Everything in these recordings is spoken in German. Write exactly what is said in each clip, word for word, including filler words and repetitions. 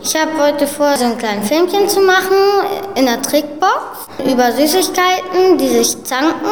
Ich habe heute vor, so ein kleines Filmchen zu machen in der Trickbox über Süßigkeiten, die sich zanken.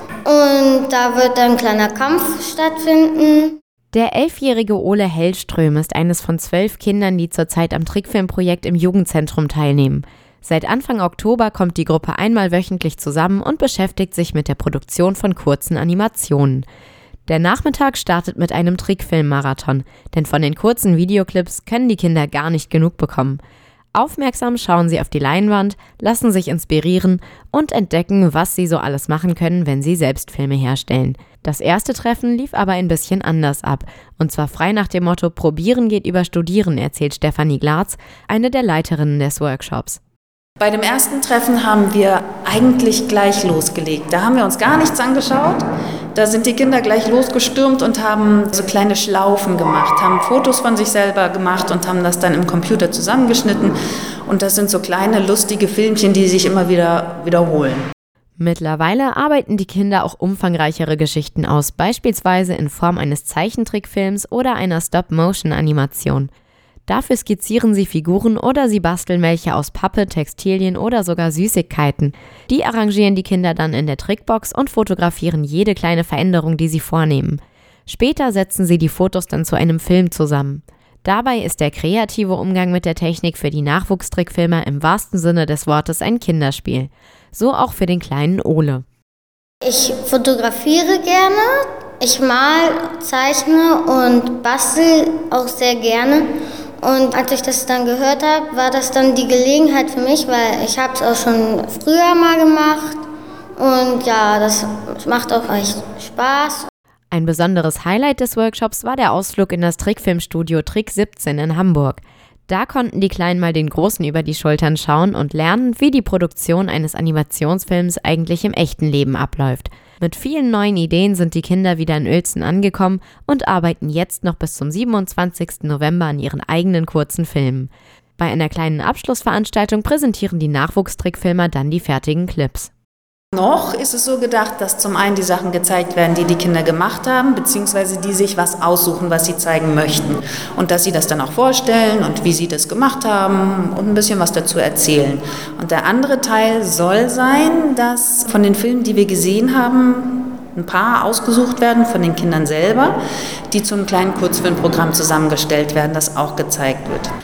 Und da wird ein kleiner Kampf stattfinden. Der elfjährige Ole Hellström ist eines von zwölf Kindern, die zurzeit am Trickfilmprojekt im Jugendzentrum teilnehmen. Seit Anfang Oktober kommt die Gruppe einmal wöchentlich zusammen und beschäftigt sich mit der Produktion von kurzen Animationen. Der Nachmittag startet mit einem Trickfilm-Marathon, denn von den kurzen Videoclips können die Kinder gar nicht genug bekommen. Aufmerksam schauen sie auf die Leinwand, lassen sich inspirieren und entdecken, was sie so alles machen können, wenn sie selbst Filme herstellen. Das erste Treffen lief aber ein bisschen anders ab, und zwar frei nach dem Motto „Probieren geht über Studieren", erzählt Stefanie Glatz, eine der Leiterinnen des Workshops. Bei dem ersten Treffen haben wir eigentlich gleich losgelegt. Da haben wir uns gar nichts angeschaut. Da sind die Kinder gleich losgestürmt und haben so kleine Schlaufen gemacht, haben Fotos von sich selber gemacht und haben das dann im Computer zusammengeschnitten. Und das sind so kleine, lustige Filmchen, die sich immer wieder wiederholen. Mittlerweile arbeiten die Kinder auch umfangreichere Geschichten aus, beispielsweise in Form eines Zeichentrickfilms oder einer Stop-Motion-Animation. Dafür skizzieren sie Figuren oder sie basteln welche aus Pappe, Textilien oder sogar Süßigkeiten. Die arrangieren die Kinder dann in der Trickbox und fotografieren jede kleine Veränderung, die sie vornehmen. Später setzen sie die Fotos dann zu einem Film zusammen. Dabei ist der kreative Umgang mit der Technik für die Nachwuchstrickfilmer im wahrsten Sinne des Wortes ein Kinderspiel. So auch für den kleinen Ole. Ich fotografiere gerne, ich mal, zeichne und bastel auch sehr gerne. Und als ich das dann gehört habe, war das dann die Gelegenheit für mich, weil ich habe es auch schon früher mal gemacht. Und ja, das macht auch echt Spaß. Ein besonderes Highlight des Workshops war der Ausflug in das Trickfilmstudio Trick siebzehn in Hamburg. Da konnten die Kleinen mal den Großen über die Schultern schauen und lernen, wie die Produktion eines Animationsfilms eigentlich im echten Leben abläuft. Mit vielen neuen Ideen sind die Kinder wieder in Uelzen angekommen und arbeiten jetzt noch bis zum siebenundzwanzigsten November an ihren eigenen kurzen Filmen. Bei einer kleinen Abschlussveranstaltung präsentieren die Nachwuchstrickfilmer dann die fertigen Clips. Noch ist es so gedacht, dass zum einen die Sachen gezeigt werden, die die Kinder gemacht haben, beziehungsweise die sich was aussuchen, was sie zeigen möchten. Und dass sie das dann auch vorstellen und wie sie das gemacht haben und ein bisschen was dazu erzählen. Und der andere Teil soll sein, dass von den Filmen, die wir gesehen haben, ein paar ausgesucht werden von den Kindern selber, die zum kleinen Kurzfilmprogramm zusammengestellt werden, das auch gezeigt wird.